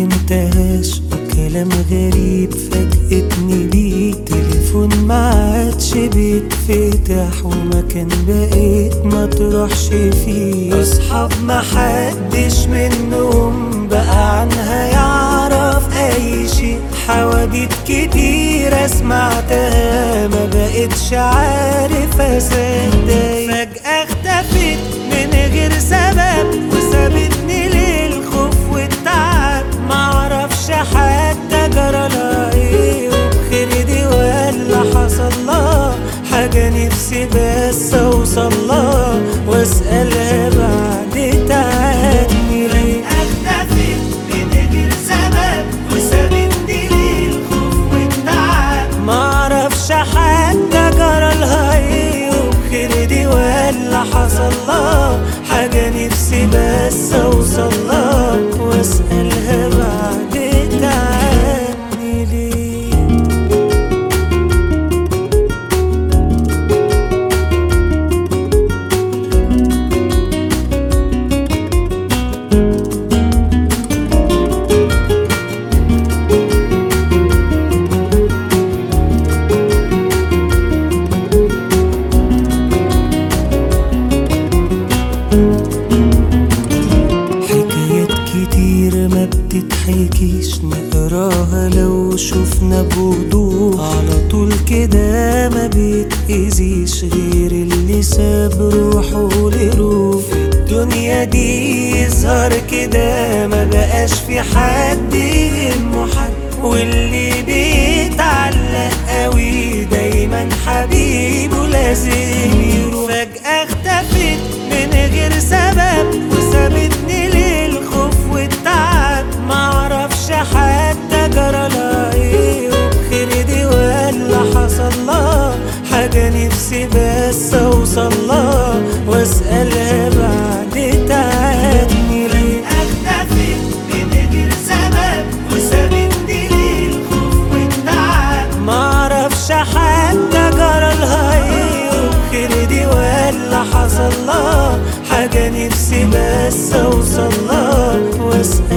فهمتهاش وكلام غريب فاجأتني بيه. تليفون ما عادش بيتفتح ومكان بقيت ما تروحش فيه. اصحاب ما حدش منهم بقى عنها يعرف اي شيء. حواديت كتيرة سمعتها ما بقتش عارف اصدق. فجأة اختفت من غير سبب وسابتني للخوف والتعب. معرفش حتى جرالها ايه وبخير دي ولا حصلها حاجة. نفسي بس اوصلها واسألها بعد تعبني ليه. اختفت من غير سبب وسابتني للخوف والتعب. معرفش حتى جرالها ايه وبخير دي ولا حصلها حاجة. نفسي بس اوصلها واسألها بعد تعبني ليه. كتير ما بتتحكيش نقراها لو شفنا بوضوح. على طول كده ما بيتأذيش غير اللي ساب روحه لروح. في الدنيا دي يظهر كده ما بقاش في حد يهمه حد. واللي بيتعلق قوي دايما حبيبه لازم يروح. فجأة اختفت من غير سبب وسابتني للخوف والتعب. معرفش حتى جرالها ايه وبخير دي ولا حصلها حاجة. نفسي بس اوصلها واسألها بعد تعبني ليه. اختفت من غير سبب وسابتني للخوف والتعب. معرفش حتى جرالها ايه وبخير دي ولا حصلها حاجة. نفسي بس اوصلها واسألها